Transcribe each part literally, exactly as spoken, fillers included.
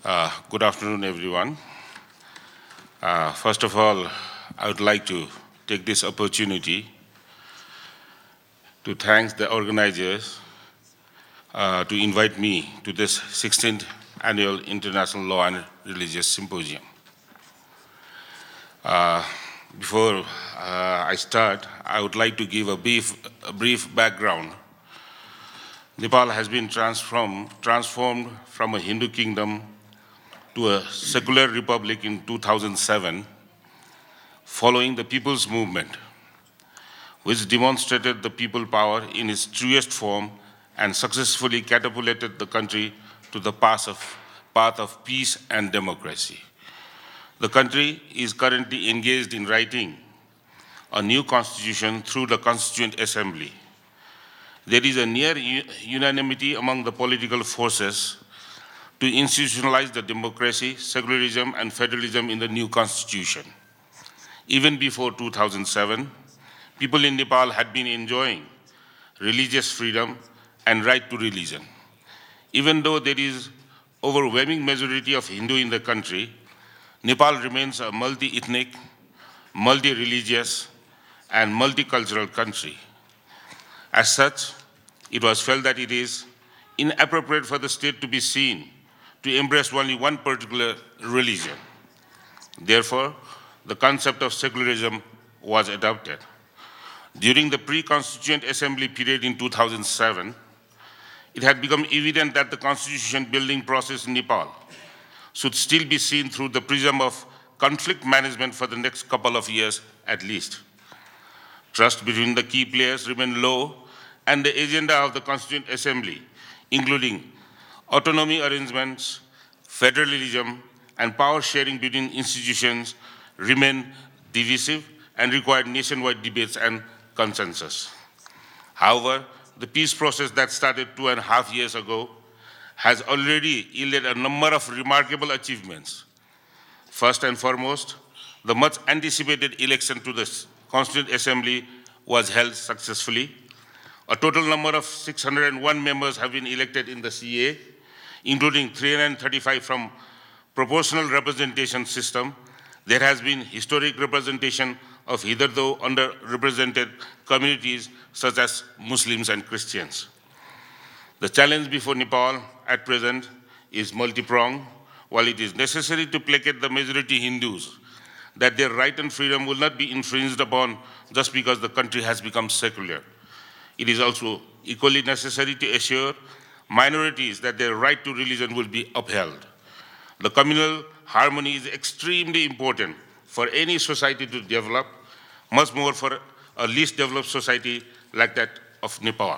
Uh, good afternoon, everyone. Uh, first of all, I would like to take this opportunity to thank the organizers uh, to invite me to this sixteenth Annual International Law and Religious Symposium. Uh, before uh, I start, I would like to give a brief, a brief background. Nepal has been transformed, transformed from a Hindu kingdom to a secular republic in two thousand seven, following the People's Movement, which demonstrated the people power in its truest form and successfully catapulted the country to the path of, path of peace and democracy. The country is currently engaged in writing a new constitution through the Constituent Assembly. There is a near unanimity among the political forces to institutionalize the democracy, secularism, and federalism in the new constitution. Even before two thousand seven, people in Nepal had been enjoying religious freedom and right to religion. Even though there is overwhelming majority of Hindu in the country, Nepal remains a multi-ethnic, multi-religious, and multicultural country. As such, it was felt that it is inappropriate for the state to be seen to embrace only one particular religion. Therefore, the concept of secularism was adopted. During the pre-constituent assembly period in two thousand seven, it had become evident that the constitution building process in Nepal should still be seen through the prism of conflict management for the next couple of years at least. Trust between the key players remained low, and the agenda of the Constituent Assembly, including autonomy arrangements, federalism, and power sharing between institutions, remained divisive and required nationwide debates and consensus. However, the peace process that started two and a half years ago has already yielded a number of remarkable achievements. First and foremost, the much anticipated election to the Constituent Assembly was held successfully. A total number of six hundred one members have been elected in the C A, including three hundred thirty-five from proportional representation system. There has been historic representation of hitherto underrepresented communities such as Muslims and Christians. The challenge before Nepal at present is multi-pronged. While it is necessary to placate the majority Hindus that their right and freedom will not be infringed upon just because the country has become secular, it is also equally necessary to assure minorities that their right to religion will be upheld. The communal harmony is extremely important for any society to develop, much more for a least developed society like that of Nepal.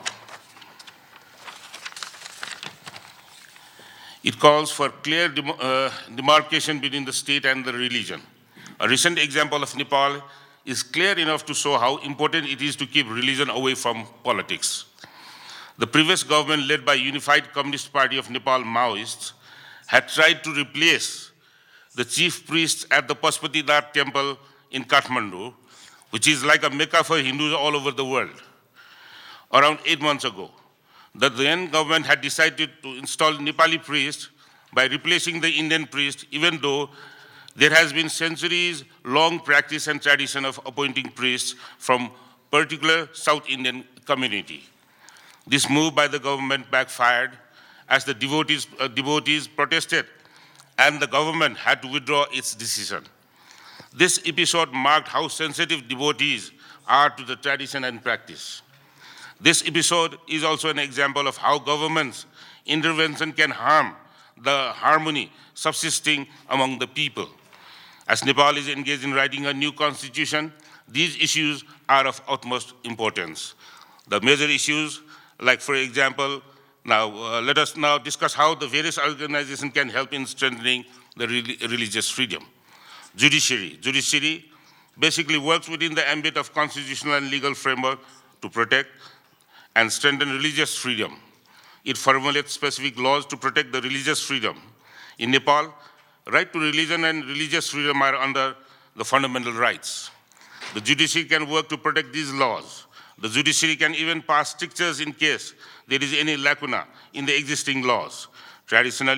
It calls for clear dem uh, demarcation between the state and the religion. A recent example of Nepal is clear enough to show how important it is to keep religion away from politics. The previous government, led by Unified Communist Party of Nepal Maoists, had tried to replace the chief priest at the Pashupatinath temple in Kathmandu, which is like a Mecca for Hindus all over the world. Around eight months ago, the then government had decided to install Nepali priests by replacing the Indian priest, even though there has been centuries-long practice and tradition of appointing priests from particular South Indian community. This move by the government backfired as the devotees, uh, devotees protested, and the government had to withdraw its decision. This episode marked how sensitive devotees are to the tradition and practice. This episode is also an example of how government's intervention can harm the harmony subsisting among the people. As Nepal is engaged in writing a new constitution, these issues are of utmost importance. The major issues, like for example, now uh, let us now discuss how the various organizations can help in strengthening the re religious freedom. Judiciary. Judiciary basically works within the ambit of constitutional and legal framework to protect and strengthen religious freedom. It formulates specific laws to protect the religious freedom. In Nepal, right to religion and religious freedom are under the fundamental rights. The judiciary can work to protect these laws. The judiciary can even pass strictures in case there is any lacuna in the existing laws. Traditionally,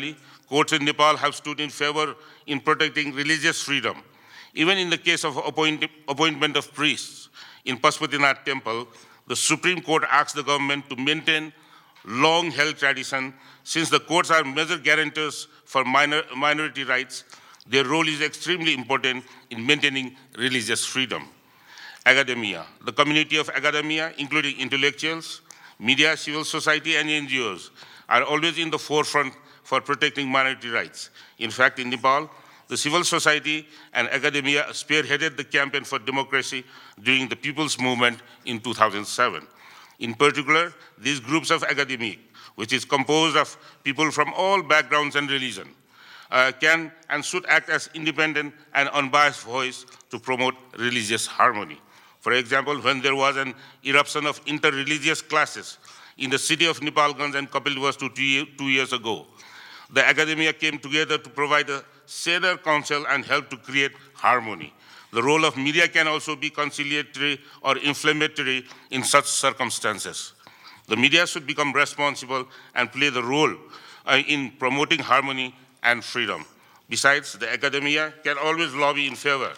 courts in Nepal have stood in favor in protecting religious freedom. Even in the case of appoint appointment of priests in Pashupatinath temple, the Supreme Court asked the government to maintain long-held tradition. Since the courts are major guarantors for minor, minority rights, their role is extremely important in maintaining religious freedom. Academia. The community of academia, including intellectuals, media, civil society, and N G Os, are always in the forefront for protecting minority rights. In fact, in Nepal, the civil society and academia spearheaded the campaign for democracy during the People's Movement in two thousand seven. In particular, these groups of academia, which is composed of people from all backgrounds and religion, uh, can and should act as independent and unbiased voice to promote religious harmony. For example, when there was an eruption of inter-religious clashes in the city of Nepalganj and Kapilvastu two, two years ago, the academia came together to provide a Seder council and help to create harmony. The role of media can also be conciliatory or inflammatory in such circumstances. The media should become responsible and play the role uh, in promoting harmony and freedom. Besides, the academia can always lobby in favor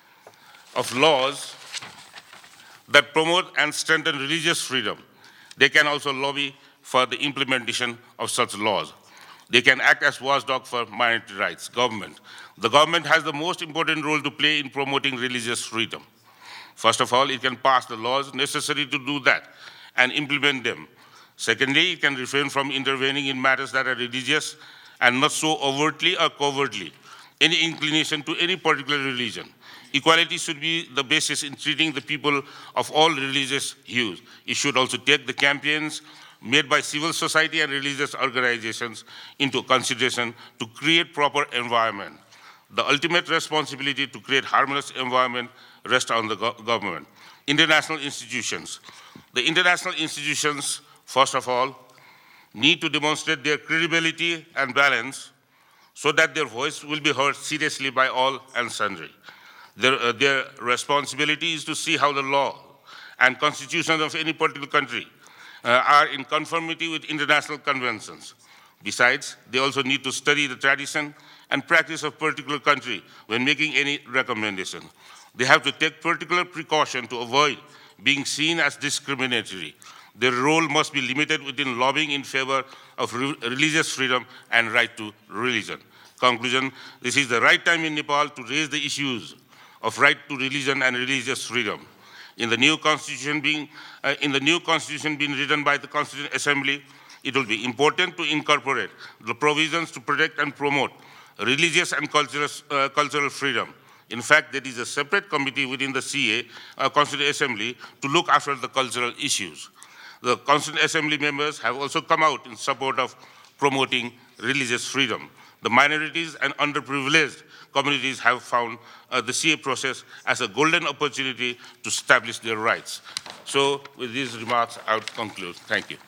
of laws that promote and strengthen religious freedom. They can also lobby for the implementation of such laws. They can act as watchdog for minority rights. Government. The government has the most important role to play in promoting religious freedom. First of all, it can pass the laws necessary to do that and implement them. Secondly, it can refrain from intervening in matters that are religious and not so overtly or covertly any inclination to any particular religion. Equality should be the basis in treating the people of all religious hues. It should also take the campaigns made by civil society and religious organizations into consideration to create proper environment. The ultimate responsibility to create harmonious environment rests on the go government. International institutions. The international institutions, first of all, need to demonstrate their credibility and balance so that their voice will be heard seriously by all and sundry. Their, uh, their responsibility is to see how the law and constitution of any particular country uh, are in conformity with international conventions. Besides, they also need to study the tradition and practice of particular country when making any recommendation. They have to take particular precaution to avoid being seen as discriminatory. Their role must be limited within lobbying in favor of re religious freedom and right to religion. Conclusion, this is the right time in Nepal to raise the issues of right to religion and religious freedom. In the new constitution being, uh, in the new constitution being written by the Constituent Assembly, it will be important to incorporate the provisions to protect and promote religious and cultural, uh, cultural freedom. In fact, there is a separate committee within the C A, uh, Constituent Assembly, to look after the cultural issues. The Constituent Assembly members have also come out in support of promoting religious freedom. The minorities and underprivileged communities have found uh, the C A process as a golden opportunity to establish their rights. So with these remarks, I would conclude. Thank you.